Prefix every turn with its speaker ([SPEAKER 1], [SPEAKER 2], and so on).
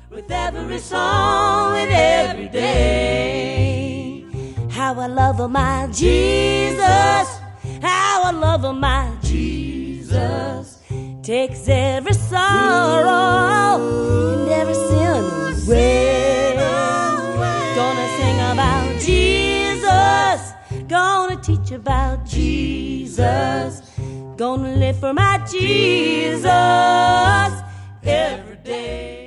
[SPEAKER 1] with every song and every day. How I love my Jesus, how I love my Jesus. Takes every sorrow and every sin away. Gonna sing about Jesus, gonna teach about Jesus, gonna live for my Jesus every day.